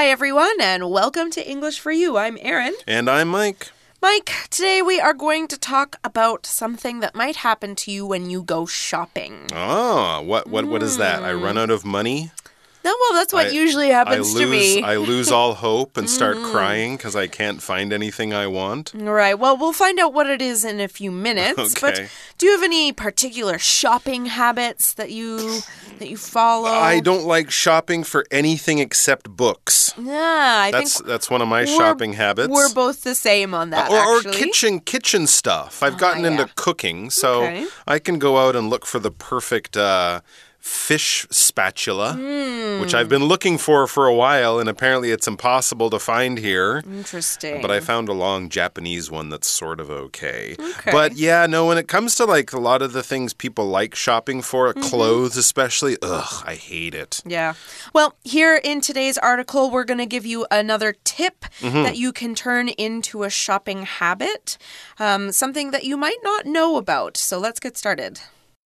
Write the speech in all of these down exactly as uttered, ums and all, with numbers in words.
Hi, everyone, and welcome to English for You. I'm Erin. And I'm Mike. Mike, today we are going to talk about something that might happen to you when you go shopping. Oh, what what, mm. what is that? I run out of money? No, well, that's what I, usually happens I lose, to me. I lose all hope and start mm. crying because I can't find anything I want. Right. Well, we'll find out what it is in a few minutes. Okay. But do you have any particular shopping habits that you that you follow? I don't like shopping for anything except books. Yeah, I that's, think that's one of my shopping habits. We're both the same on that, uh, or, actually. Or kitchen, kitchen stuff. I've gotten ah, yeah. into cooking, so okay. I can go out and look for the perfect... Uh, fish spatula, mm. which I've been looking for for a while, and apparently it's impossible to find here. Interesting. But I found a long Japanese one that's sort of okay. okay. But yeah, no, when it comes to like a lot of the things people like shopping for, mm-hmm. clothes especially, ugh, I hate it. Yeah. Well, here in today's article, we're going to give you another tip mm-hmm. that you can turn into a shopping habit, um, something that you might not know about. So let's get started.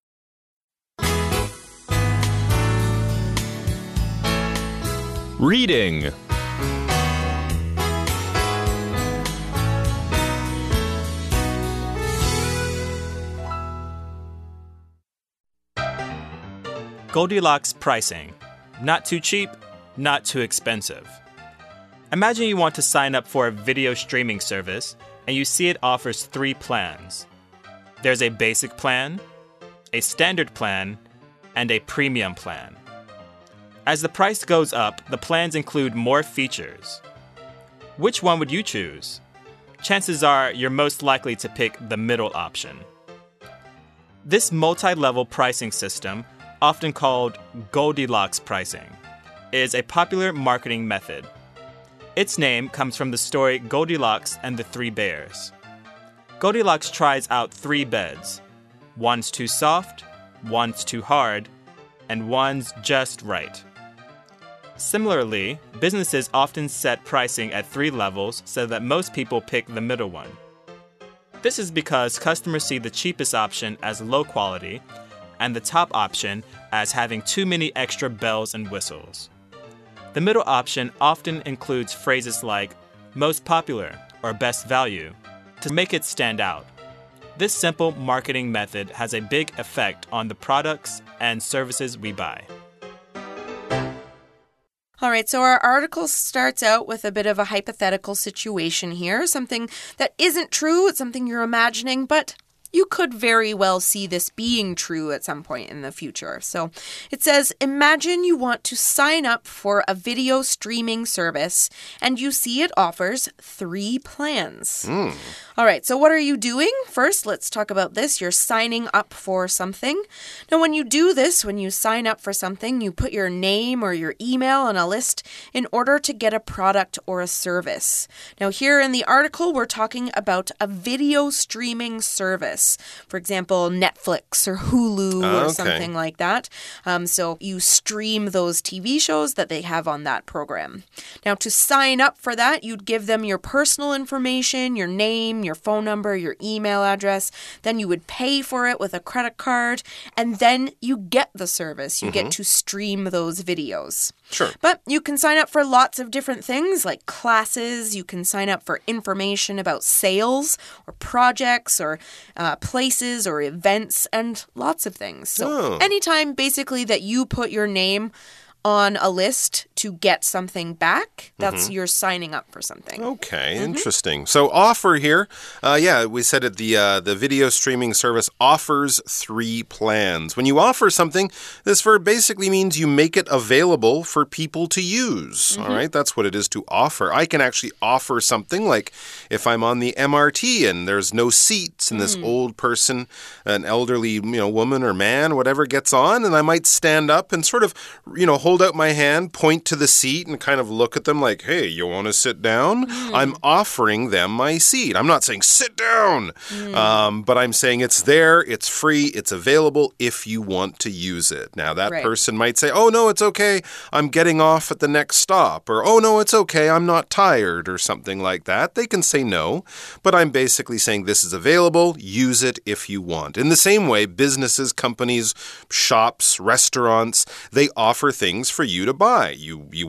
Reading. Goldilocks pricing. Not too cheap, not too expensive. Imagine you want to sign up for a video streaming service and you see it offers three plans. There's a basic plan, a standard plan, and a premium plan. As the price goes up, the plans include more features. Which one would you choose? Chances are you're most likely to pick the middle option. This multi-level pricing system, often called Goldilocks pricing, is a popular marketing method. Its name comes from the story Goldilocks and the Three Bears. Goldilocks tries out three beds. One's too soft, one's too hard, and one's just right. Similarly, businesses often set pricing at three levels so that most people pick the middle one. This is because customers see the cheapest option as low quality and the top option as having too many extra bells and whistles. The middle option often includes phrases like most popular or best value to make it stand out. This simple marketing method has a big effect on the products and services we buy. All right, so our article starts out with a bit of a hypothetical situation here, something that isn't true, it's something you're imagining, but you could very well see this being true at some point in the future. So it says, imagine you want to sign up for a video streaming service and you see it offers three plans. Mm. All right, so what are you doing? First, let's talk about this. You're signing up for something. Now, when you do this, when you sign up for something, you put your name or your email on a list in order to get a product or a service. Now, here in the article, we're talking about a video streaming service. For example, Netflix or Hulu oh, or okay. something like that. Um, so you stream those T V shows that they have on that program. Now, to sign up for that, you'd give them your personal information, your name, your phone number, your email address. Then you would pay for it with a credit card, and then you get the service. You mm-hmm. get to stream those videos. Sure. But you can sign up for lots of different things like classes. You can sign up for information about sales or projects or uh, places or events and lots of things. So oh. anytime basically that you put your name on a list to get something back, that's mm-hmm. you're signing up for something. Okay, mm-hmm. interesting. So offer here, uh, yeah, we said it, the, uh, the video streaming service offers three plans. When you offer something, this verb basically means you make it available for people to use. Mm-hmm. All right, that's what it is to offer. I can actually offer something like if I'm on the M R T and there's no seats and this mm. old person, an elderly you know, woman or man, whatever, gets on, and I might stand up and sort of, you know, hold out my hand, point to the seat, and kind of look at them like, hey, you want to sit down? Mm. I'm offering them my seat. I'm not saying sit down, mm. um, but I'm saying it's there, it's free, it's available if you want to use it. Now, that right. person might say, oh, no, it's okay, I'm getting off at the next stop, or oh, no, it's okay, I'm not tired, or something like that. They can say no, but I'm basically saying this is available, use it if you want. In the same way, businesses, companies, shops, restaurants, they offer things for you to buy. You, you want it?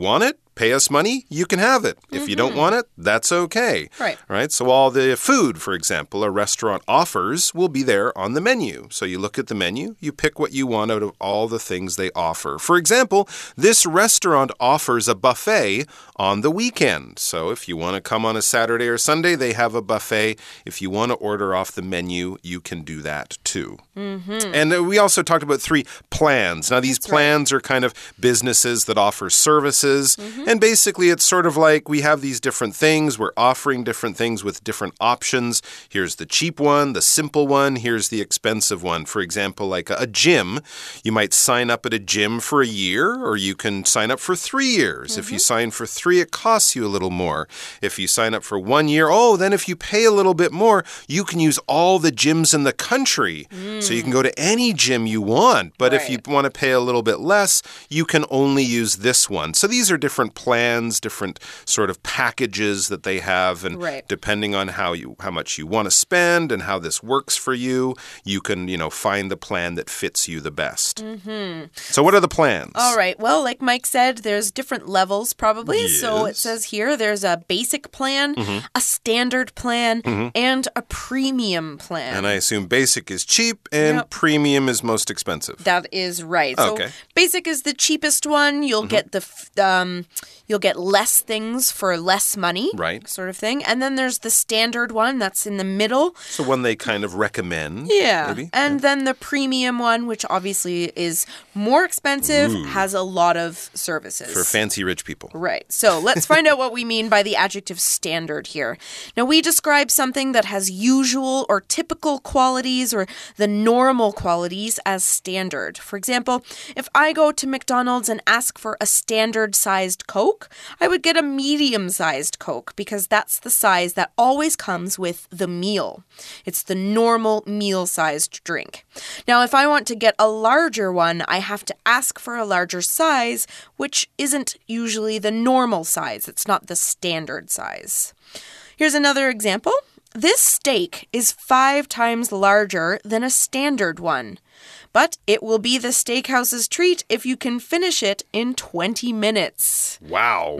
pay us money, you can have it. If mm-hmm. you don't want it, that's okay. Right. Right? So all the food, for example, a restaurant offers will be there on the menu. So you look at the menu, you pick what you want out of all the things they offer. For example, this restaurant offers a buffet on the weekend. So if you want to come on a Saturday or Sunday, they have a buffet. If you want to order off the menu, you can do that too. Mm-hmm. And we also talked about three plans. Now, these That's plans right. are kind of businesses that offer services. Mm-hmm. And basically, it's sort of like we have these different things. We're offering different things with different options. Here's the cheap one, the simple one. Here's the expensive one. For example, like a, a gym. You might sign up at a gym for a year, or you can sign up for three years. Mm-hmm. If you sign for three, it costs you a little more. If you sign up for one year, oh, then if you pay a little bit more, you can use all the gyms in the country. Mm. So you can go to any gym you want. But right. if you want to pay a little bit less, you can only use this one. So these are different plans, different sort of packages that they have. And right. depending on how you how much you want to spend and how this works for you, you can, you know, find the plan that fits you the best. Mm-hmm. So what are the plans? All right. Well, like Mike said, there's different levels probably. Yes. So it says here there's a basic plan, mm-hmm. a standard plan, mm-hmm. and a premium plan. And I assume basic is cheap and yep. premium is most expensive. That is right. Okay. So basic is the cheapest one. You'll mm-hmm. get the um, you'll get less things for less money, right? Sort of thing. And then there's the standard one that's in the middle. So one they kind of recommend. Yeah. Maybe? And yeah. then the premium one, which obviously is more expensive, Ooh. has a lot of services. For fancy rich people. Right. So let's find out what we mean by the adjective standard here. Now, we describe something that has usual or typical qualities or the normal qualities as standard. For example, if I go to McDonald's and ask for a standard-sized Coke, I would get a medium-sized Coke because that's the size that always comes with the meal. It's the normal meal-sized drink. Now, if I want to get a larger one, I have to ask for a larger size, which isn't usually the normal size. It's not the standard size. Here's another example. This steak is five times larger than a standard one. But it will be the steakhouse's treat if you can finish it in twenty minutes. Wow.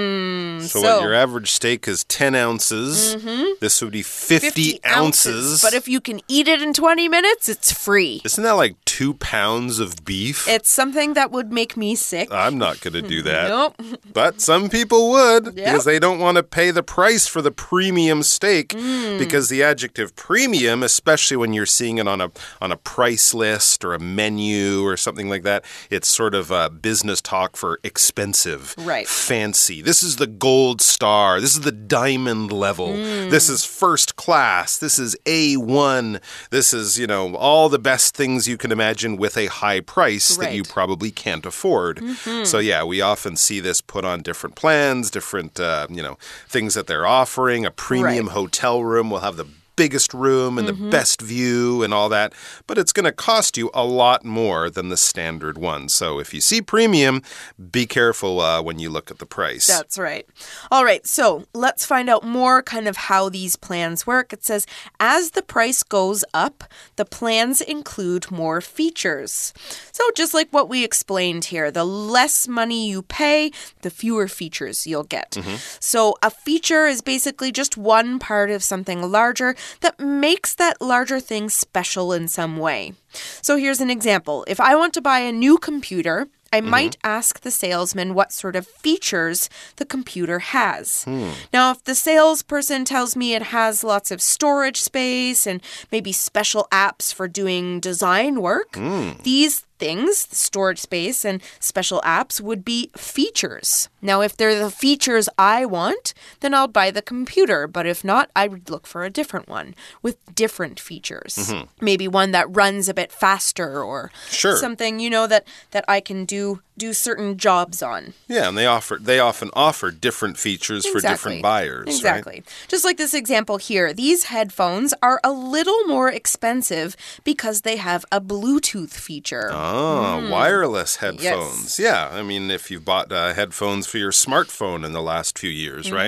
Mm, so, so what, your average steak is ten ounces. Mm-hmm. This would be fifty, fifty ounces. ounces. But if you can eat it in twenty minutes, it's free. Isn't that like two pounds of beef? It's something that would make me sick. I'm not going to do that. Nope. But some people would yep. because they don't want to pay the price for the premium steak mm. because the adjective premium, especially when you're seeing it on a on a price list or a menu or something like that, it's sort of uh, business talk for expensive, right. fancy. This is the gold star. This is the diamond level. Mm. This is first class. This is A one. This is, you know, all the best things you can imagine with a high price right. that you probably can't afford. Mm-hmm. So yeah, we often see this put on different plans, different, uh, you know, things that they're offering. A premium right. hotel room will have the biggest room and mm-hmm. the best view and all that, but it's going to cost you a lot more than the standard one. So if you see premium, be careful uh, when you look at the price. That's right. All right, so let's find out more kind of how these plans work. It says, as the price goes up, the plans include more features. So just like what we explained here, the less money you pay, the fewer features you'll get. Mm-hmm. So a feature is basically just one part of something larger that makes that larger thing special in some way. So here's an example. If I want to buy a new computer, I mm-hmm. might ask the salesman what sort of features the computer has. Hmm. Now, if the salesperson tells me it has lots of storage space and maybe special apps for doing design work, mm. these things, storage space and special apps, would be features. Now, if they're the features I want, then I'll buy the computer. But if not, I would look for a different one with different features. Mm-hmm. Maybe one that runs a bit faster or sure. something, you know, that, that I can do do certain jobs on. Yeah, and they offer they often offer different features exactly. for different buyers. Exactly. Right? Just like this example here, these headphones are a little more expensive because they have a Bluetooth feature. Oh, mm. wireless headphones. Yes. Yeah, I mean, if you've bought uh, headphones for your smartphone in the last few years, mm-hmm. right?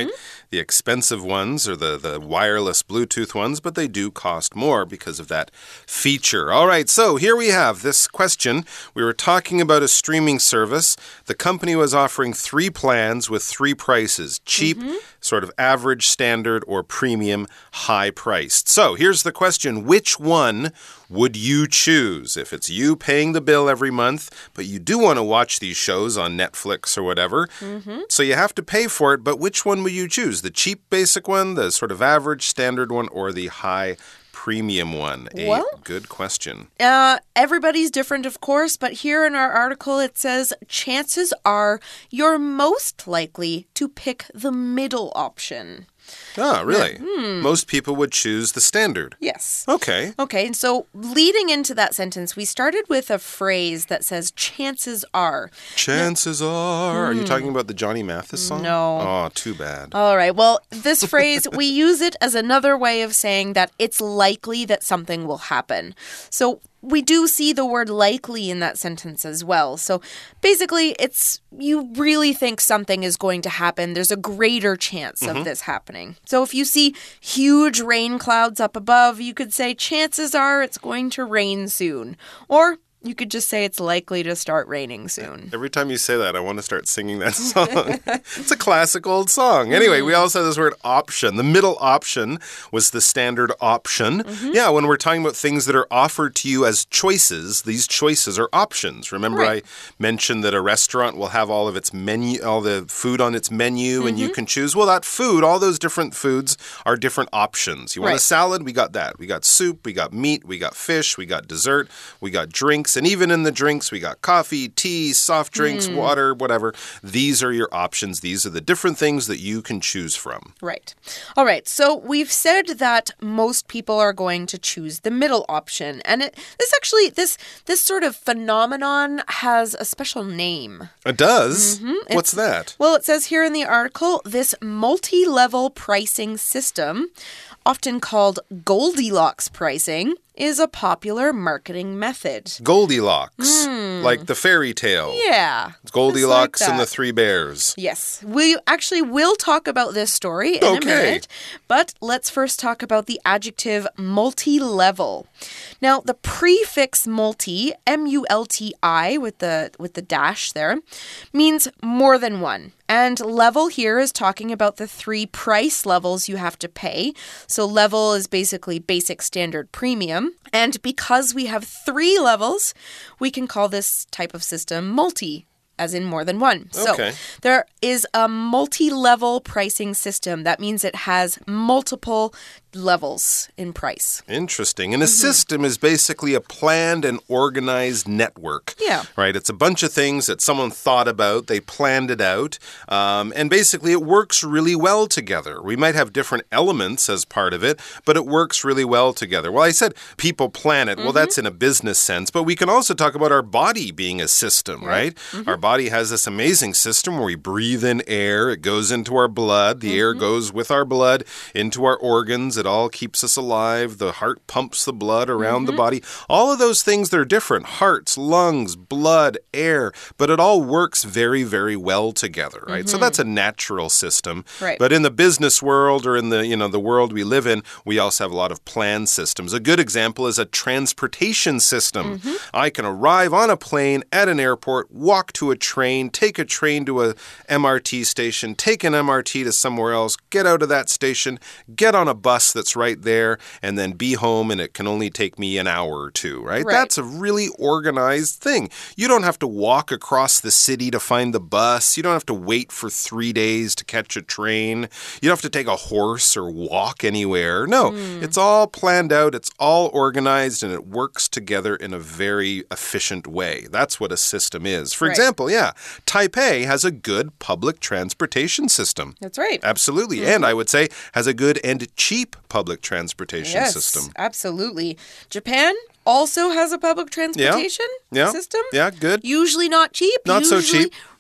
the expensive ones or the, the wireless Bluetooth ones, but they do cost more because of that feature. All right, so here we have this question. We were talking about a streaming service. The company was offering three plans with three prices: cheap, mm-hmm. sort of average, standard, or premium, high priced. So here's the question. Which one would you choose? If it's you paying the bill every month, but you do want to watch these shows on Netflix or whatever, mm-hmm. so you have to pay for it, but which one would you choose? The cheap basic one, the sort of average standard one, or the high premium one? A well, good question. Uh, everybody's different, of course, but here in our article it says chances are you're most likely to pick the middle option. Ah, really? Hmm. Most people would choose the standard. Yes. Okay. Okay, and so leading into that sentence, we started with a phrase that says chances are. Chances now, are. Hmm. Are you talking about the Johnny Mathis song? No. Oh, too bad. All right, well, this phrase, we use it as another way of saying that it's likely that something will happen. So we do see the word likely in that sentence as well. So basically, it's you really think something is going to happen. There's a greater chance mm-hmm. of this happening. So if you see huge rain clouds up above, you could say chances are it's going to rain soon. Or you could just say it's likely to start raining soon. Every time you say that, I want to start singing that song. It's a classic old song. Anyway, we also have this word option. The middle option was the standard option. Mm-hmm. Yeah, when we're talking about things that are offered to you as choices, these choices are options. Remember right. I mentioned that a restaurant will have all of its menu, all the food on its menu, mm-hmm. and you can choose. Well, that food, all those different foods are different options. You want right. a salad? We got that. We got soup, we got meat, we got fish, we got dessert, we got drinks. And even in the drinks, we got coffee, tea, soft drinks, mm. water, whatever. These are your options. These are the different things that you can choose from. Right. All right. So we've said that most people are going to choose the middle option. And it, this actually, this this sort of phenomenon has a special name. It does? Mm-hmm. What's it's, that? Well, it says here in the article, this multi-level pricing system, often called Goldilocks pricing, is a popular marketing method. Goldilocks, mm. like the fairy tale. Yeah. It's Goldilocks like and the Three Bears. Yes. We actually will talk about this story in okay. a minute, but let's first talk about the adjective multi-level. Now, the prefix multi, M U L T I with the with the dash there, means more than one. And level here is talking about the three price levels you have to pay. So level is basically basic, standard, premium. And because we have three levels, we can call this type of system multi, as in more than one. Okay. So there is a multi-level pricing system. That means it has multiple levels in price. Interesting. And a mm-hmm. system is basically a planned and organized network. Yeah. Right? It's a bunch of things that someone thought about. They planned it out. Um, and basically, it works really well together. We might have different elements as part of it, but it works really well together. Well, I said people plan it. Mm-hmm. Well, that's in a business sense. But we can also talk about our body being a system, right? right? Mm-hmm. Our body has this amazing system where we breathe in air. It goes into our blood. The mm-hmm. air goes with our blood into our organs. It all keeps us alive. The heart pumps the blood around mm-hmm. the body. All of those things, they're different. Hearts, lungs, blood, air. But it all works very, very well together, right? Mm-hmm. So that's a natural system. Right. But in the business world or in the, you know, the world we live in, we also have a lot of planned systems. A good example is a transportation system. Mm-hmm. I can arrive on a plane at an airport, walk to a train, take a train to a M R T station, take an M R T to somewhere else, get out of that station, get on a bus that's right there, and then be home, and it can only take me an hour or two, right? Right. That's a really organized thing. You don't have to walk across the city to find the bus. You don't have to wait for three days to catch a train. You don't have to take a horse or walk anywhere. No, mm. it's all planned out. It's all organized, and it works together in a very efficient way. That's what a system is. For right. example, yeah, Taipei has a good public transportation system. That's right. Absolutely. Mm-hmm. And I would say has a good and cheap public transportation yes, system. Absolutely. Japan also has a public transportation yeah. Yeah. system. Yeah, good. Usually not cheap. Not Usually so cheap.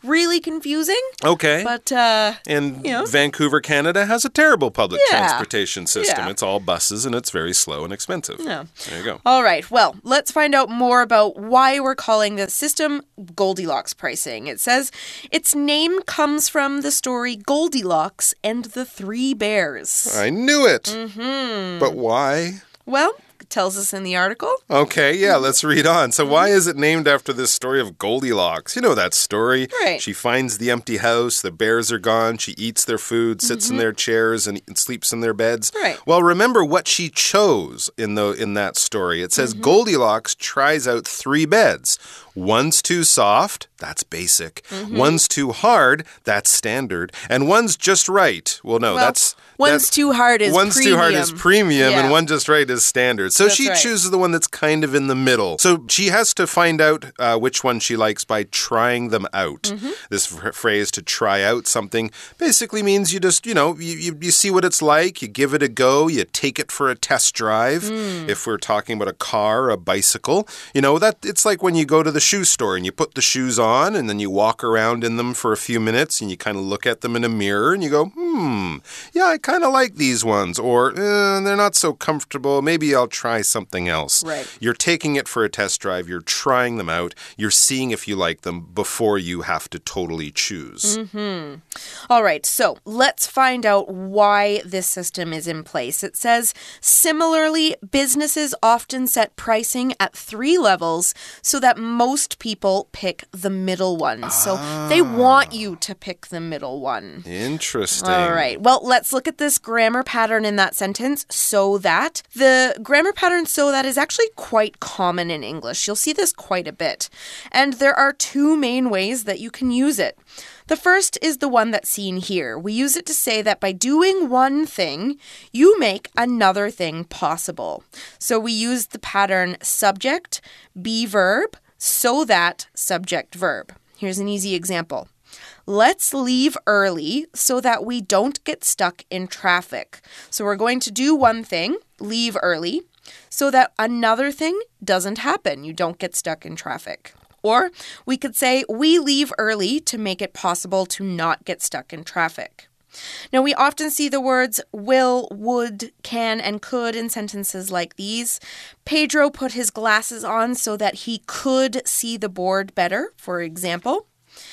really confusing. Okay. But, uh, and you know. Vancouver, Canada has a terrible public Yeah. transportation system. Yeah. It's all buses and it's very slow and expensive. Yeah. There you go. All right. Well, let's find out more about why we're calling this system Goldilocks pricing. It says its name comes from the story Goldilocks and the Three Bears. I knew it. Mm-hmm. But why? Well, it tells us in the article. Okay, yeah, let's read on. So why is it named after this story of Goldilocks? You know that story. Right. She finds the empty house, the bears are gone, she eats their food, sits mm-hmm. in their chairs, and, and sleeps in their beds. Right. Well, remember what she chose in the in that story. It says mm-hmm. Goldilocks tries out three beds. One's too soft, that's basic. Mm-hmm. One's too hard, that's standard. And one's just right. Well, no, well, that's... One's that's, too hard is one's premium. too hard is premium, yeah. and one just right is standard. So that's she right. chooses the one that's kind of in the middle. So she has to find out uh, which one she likes by trying them out. Mm-hmm. This f- phrase, to try out something, basically means you just, you know, you, you, you see what it's like, you give it a go, you take it for a test drive. Mm. If we're talking about a car, a bicycle, you know, that it's like when you go to the shoe store and you put the shoes on and then you walk around in them for a few minutes and you kind of look at them in a mirror and you go, hmm, yeah, I kind of like these ones. Or eh, they're not so comfortable. Maybe I'll try something else. Right. You're taking it for a test drive. You're trying them out. You're seeing if you like them before you have to totally choose. Mm-hmm. All right, so let's find out why this system is in place. It says, similarly, businesses often set pricing at three levels so that most people pick the middle one. Ah. So they want you to pick the middle one. Interesting. All right. Well, let's look at this grammar pattern in that sentence, so that. The grammar pattern so that is actually quite common in English. You'll see this quite a bit. And there are two main ways that you can use it. The first is the one that's seen here. We use it to say that by doing one thing, you make another thing possible. So we use the pattern subject, be verb, so that, subject, verb. Here's an easy example. Let's leave early so that we don't get stuck in traffic. So we're going to do one thing, leave early, so that another thing doesn't happen. You don't get stuck in traffic. Or we could say, we leave early to make it possible to not get stuck in traffic. Now, we often see the words will, would, can, and could in sentences like these. Pedro put his glasses on so that he could see the board better, for example.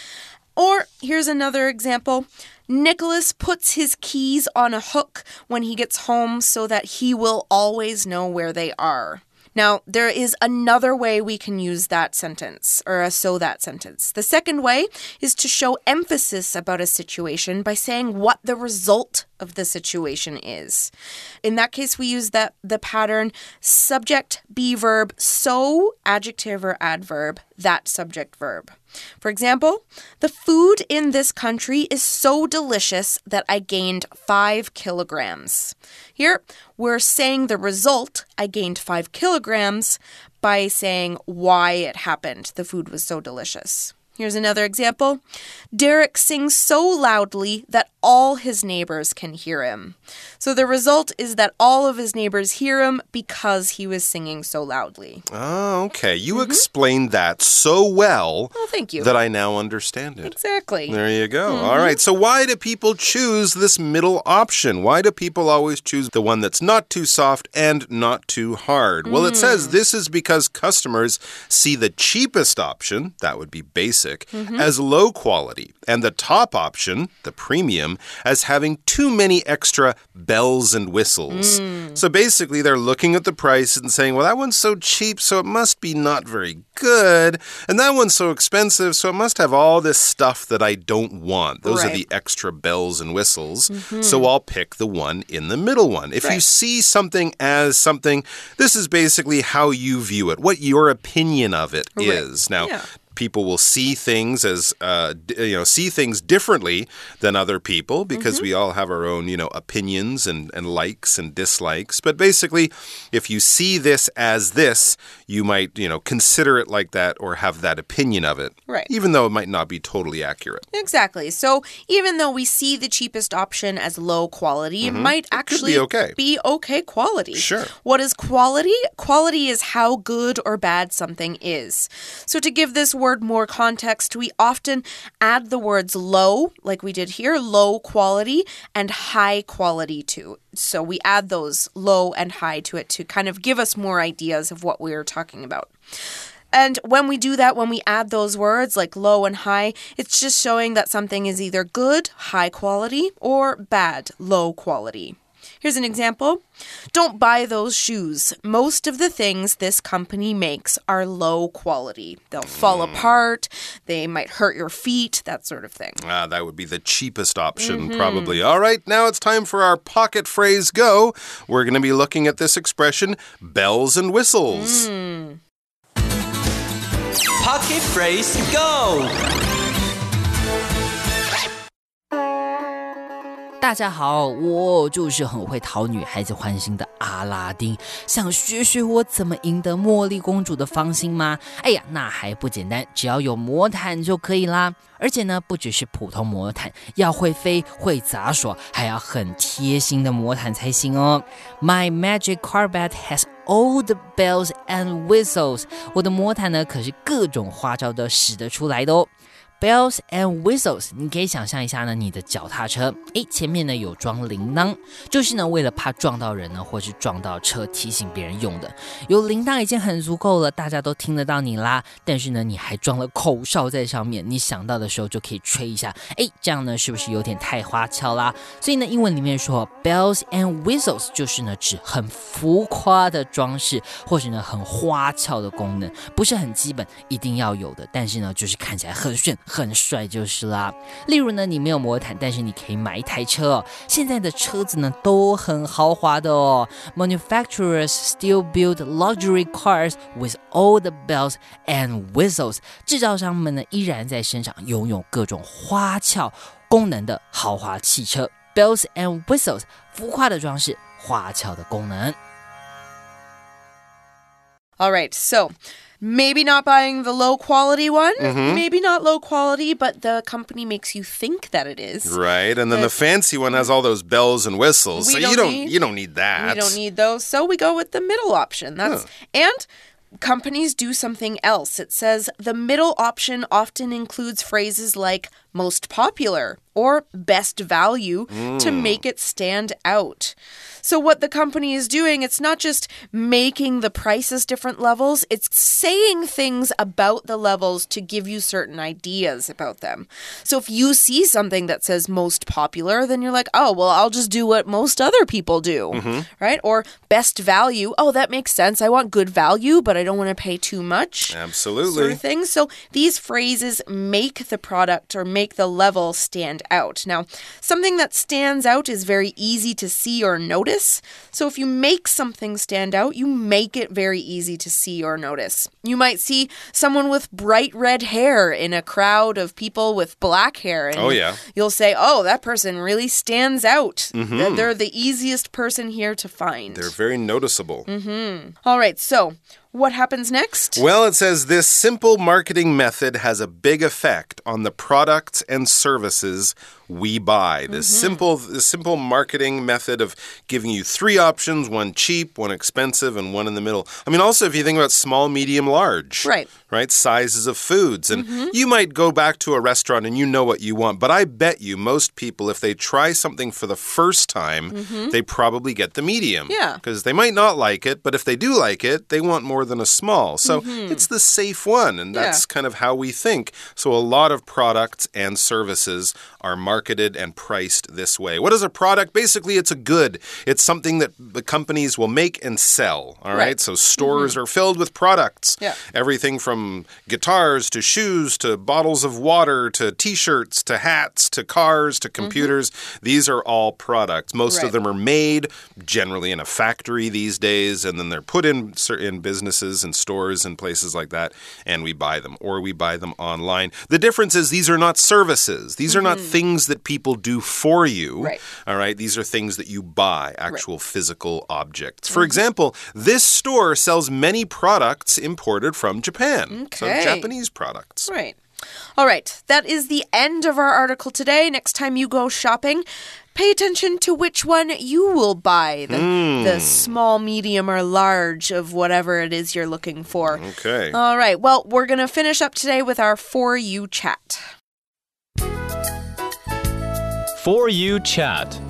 Or here's another example. Nicholas puts his keys on a hook when he gets home so that he will always know where they are. Now, there is another way we can use that sentence, or a so that sentence. The second way is to show emphasis about a situation by saying what the result of the situation is. In that case, we use that the pattern subject, be verb, so, adjective or adverb, that subject verb. For example, the food in this country is so delicious that I gained five kilograms. Here, we're saying the result, I gained five kilograms, by saying why it happened. The food was so delicious. Here's another example. Derek sings so loudly that all his neighbors can hear him. So the result is that all of his neighbors hear him because he was singing so loudly. Oh, okay. You mm-hmm. explained that so well oh, thank you. that I now understand it. Exactly. There you go. Mm-hmm. All right. So why do people choose this middle option? Why do people always choose the one that's not too soft and not too hard? Mm. Well, it says this is because customers see the cheapest option, that would be basic, mm-hmm. as low quality, and the top option, the premium, as having too many extra bells and whistles. Mm. So basically, they're looking at the price and saying, well, that one's so cheap, so it must be not very good. And that one's so expensive, so it must have all this stuff that I don't want. Those right. are the extra bells and whistles. Mm-hmm. So I'll pick the one in the middle one. If right. you see something as something, this is basically how you view it, what your opinion of it right. is. Now, yeah. people will see things as, uh, you know, see things differently than other people because mm-hmm. we all have our own, you know, opinions and, and likes and dislikes. But basically, if you see this as this, you might, you know, consider it like that or have that opinion of it. Right. Even though it might not be totally accurate. Exactly. So even though we see the cheapest option as low quality, mm-hmm. it might it actually be okay. be okay quality. Sure. What is quality? Quality is how good or bad something is. So to give this word word more context, we often add the words low, like we did here, low quality, and high quality to. So we add those low and high to it to kind of give us more ideas of what we're talking about. And when we do that, when we add those words like low and high, it's just showing that something is either good, high quality, or bad, low quality. Here's an example. Don't buy those shoes. Most of the things this company makes are low quality. They'll fall mm. apart. They might hurt your feet, that sort of thing. Ah, that would be the cheapest option, mm-hmm. probably. All right, now it's time for our pocket phrase go. We're going to be looking at this expression, bells and whistles. Mm. Pocket phrase go! 大家好，我就是很会讨女孩子欢心的阿拉丁，想学学我怎么赢得茉莉公主的芳心吗？哎呀，那还不简单，只要有魔毯就可以啦。而且呢，不只是普通魔毯，要会飞、会杂耍，还要很贴心的魔毯才行哦。My magic carpet has all the bells and whistles。我的魔毯呢，可是各种花招都使得出来的哦。Bells and whistles， 你可以想象一下呢，你的脚踏车，诶，前面呢有装铃铛，就是呢为了怕撞到人呢，或是撞到车提醒别人用的。有铃铛已经很足够了，大家都听得到你啦。但是呢，你还装了口哨在上面，你想到的时候就可以吹一下，诶，这样呢是不是有点太花俏啦？所以呢，英文里面说 bells and whistles 就是呢指很浮夸的装饰，或是呢很花俏的功能，不是很基本，一定要有的，但是呢就是看起来很炫。很帅就是啦。例如呢，你没有魔毯，但是你可以买一台车哦。现在的车子呢都很豪华的哦。Manufacturers still build luxury cars with all the bells and whistles。制造商们呢依然在生产拥有各种花俏功能的豪华汽车。Bells and whistles， 浮夸的装饰，花俏的功能。 All right, so...Maybe not buying the low quality one, mm-hmm. maybe not low quality, but the company makes you think that it is. Right, and then the, the fancy one has all those bells and whistles, so don't you don't need, you don't need that. We don't need those, so we go with the middle option. That's huh. and companies do something else. It says the middle option often includes phrases like most popular or best value mm. to make it stand out. So what the company is doing, it's not just making the prices different levels, it's saying things about the levels to give you certain ideas about them. So if you see something that says most popular, then you're like, oh, well, I'll just do what most other people do, mm-hmm. right? Or best value, oh, that makes sense. I want good value, but I don't want to pay too much. Absolutely. Sort of thing. So these phrases make the product or make the level stand out. Now, something that stands out is very easy to see or notice. So if you make something stand out, you make it very easy to see or notice. You might see someone with bright red hair in a crowd of people with black hair. And oh, yeah. You'll say, oh, that person really stands out. Mm-hmm. They're the easiest person here to find. They're very noticeable. Mm-hmm. All right, so... what happens next? Well, it says this simple marketing method has a big effect on the products and services we buy. This mm-hmm. simple this simple marketing method of giving you three options, one cheap, one expensive, and one in the middle. I mean, also, if you think about small, medium, large. Right. Right? Sizes of foods. And mm-hmm. you might go back to a restaurant and you know what you want. But I bet you most people, if they try something for the first time, mm-hmm. they probably get the medium. Yeah. Because they might not like it, but if they do like it, they want more than a small. So mm-hmm. it's the safe one, and that's yeah. kind of how we think. So a lot of products and services are marketed and priced this way. What is a product? Basically, it's a good. It's something that the companies will make and sell. All right. right. So stores mm-hmm. are filled with products. Yeah. Everything from guitars to shoes to bottles of water to t-shirts to hats to cars to computers. Mm-hmm. These are all products. Most right. of them are made generally in a factory these days, and then they're put in in businesses and stores and places like that, and we buy them, or we buy them online. The difference is these are not services. These mm-hmm. are not things that people do for you. Right. All right. These are things that you buy, actual right. physical objects. For mm-hmm. example, this store sells many products imported from Japan. Okay. So Japanese products. Right. All right. That is the end of our article today. Next time you go shopping, pay attention to which one you will buy. The, Mm. the small, medium, or large of whatever it is you're looking for. Okay. All right. Well, we're going to finish up today with our For You chat. For You chat.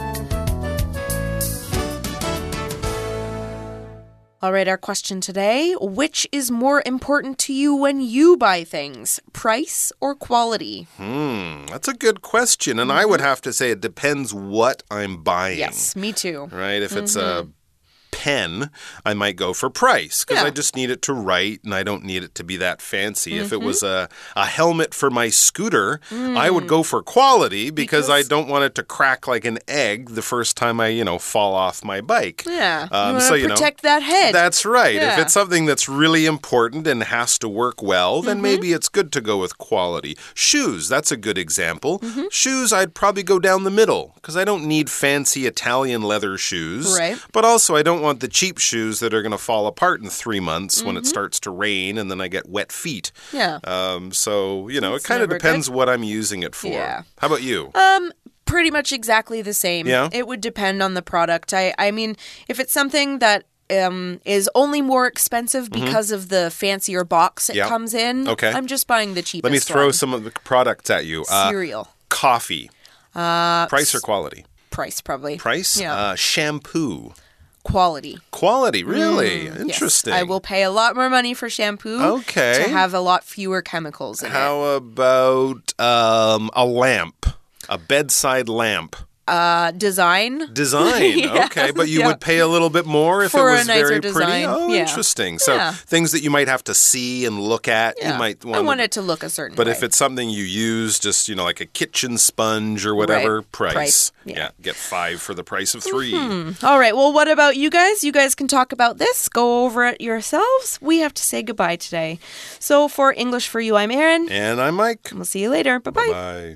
All right, our question today. Which is more important to you when you buy things? Price or quality? Hmm, that's a good question. And mm-hmm. I would have to say it depends what I'm buying. Yes, me too. Right? If mm-hmm. it's a pen, I might go for price because yeah. I just need it to write and I don't need it to be that fancy. Mm-hmm. If it was a, a helmet for my scooter, mm. I would go for quality because, because I don't want it to crack like an egg the first time I, you know, fall off my bike. Yeah, um, you want so, to you protect know, that head. That's right. Yeah. If it's something that's really important and has to work well, then mm-hmm. maybe it's good to go with quality. Shoes, that's a good example. Mm-hmm. Shoes, I'd probably go down the middle because I don't need fancy Italian leather shoes. Right. But also I don't want the cheap shoes that are going to fall apart in three months mm-hmm. when it starts to rain and then I get wet feet. Yeah. Um, so, you know, That's it kind of depends good. what I'm using it for. Yeah. How about you? Um, pretty much exactly the same. Yeah. It would depend on the product. I, I mean, if it's something that um, is only more expensive because mm-hmm. of the fancier box it yeah. comes in, okay. I'm just buying the cheapest Let me throw one. some of the products at you. Cereal. Uh, coffee. Uh, price or quality? Price, probably. Price? Yeah. Uh, shampoo. Quality. Quality, really? Mm, Interesting. Yes. I will pay a lot more money for shampoo okay. to have a lot fewer chemicals in How it. about um, a lamp? A bedside lamp? Uh, design. Design, yes, okay. But you yeah. would pay a little bit more if For it was a nicer very design. pretty? Oh, yeah. interesting. So yeah. things that you might have to see and look at, yeah. you might want I want it to look a certain But way. if it's something you use, just, you know, like a kitchen sponge or whatever, right. price. price. Yeah. yeah. Get five for the price of three. Mm-hmm. All right. Well, what about you guys? You guys can talk about this. Go over it yourselves. We have to say goodbye today. So for English for You, I'm Erin. And I'm Mike. We'll see you later. Bye-bye. Bye-bye.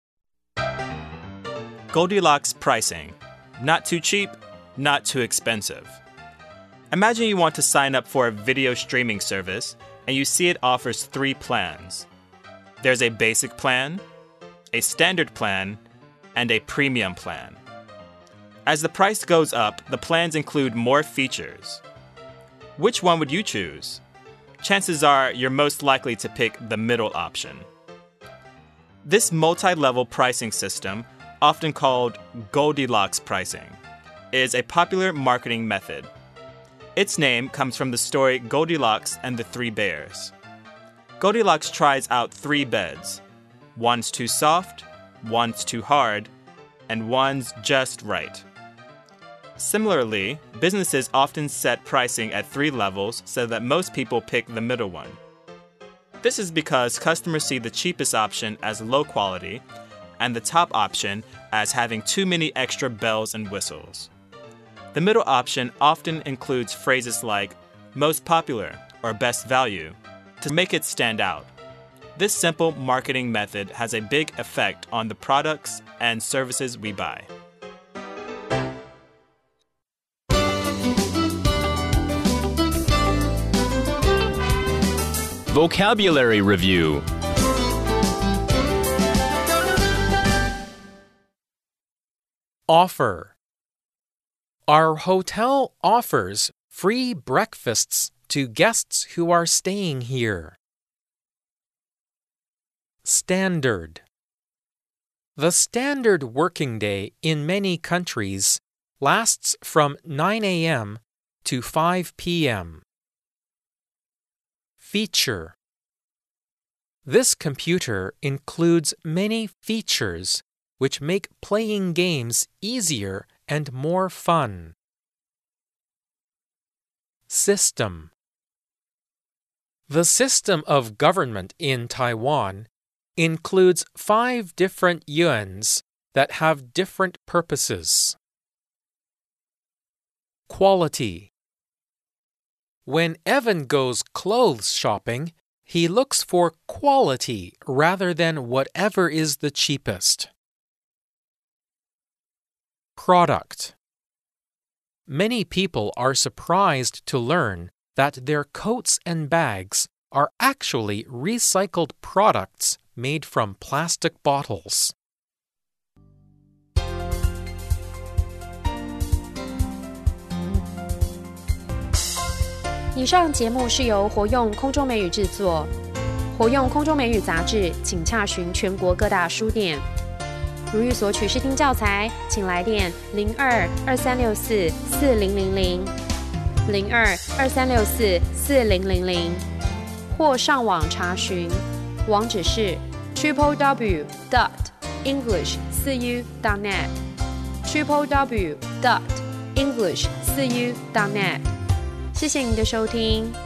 Goldilocks pricing. Not too cheap, not too expensive. Imagine you want to sign up for a video streaming service and you see it offers three plans. There's a basic plan, a standard plan, and a premium plan. As the price goes up, the plans include more features. Which one would you choose? Chances are you're most likely to pick the middle option. This multi-level pricing system, often called Goldilocks pricing, is a popular marketing method. Its name comes from the story Goldilocks and the Three Bears. Goldilocks tries out three beds. One's too soft, one's too hard, and one's just right. Similarly, businesses often set pricing at three levels so that most people pick the middle one. This is because customers see the cheapest option as low quality and the top option as having too many extra bells and whistles. The middle option often includes phrases like most popular or best value to make it stand out. This simple marketing method has a big effect on the products and services we buy. Vocabulary Review. Offer. Our hotel offers free breakfasts to guests who are staying here. Standard. The standard working day in many countries lasts from nine a m to five p m Feature. This computer includes many features which make playing games easier and more fun. System. The system of government in Taiwan includes five different yuans that have different purposes. Quality. When Evan goes clothes shopping, he looks for quality rather than whatever is the cheapest. Product. Many people are surprised to learn that their coats and bags are actually recycled products made from plastic bottles. 以上节目是由活用空中美语制作，活用空中美语杂志，请洽询全国各大书店。如欲索取试听教材，请来电零二二三六四四零零零零二二三六四四零零零，或上网查询，网址是 triple w dot english 四 u dot net triple w dot english 四 u dot net。谢谢您的收听。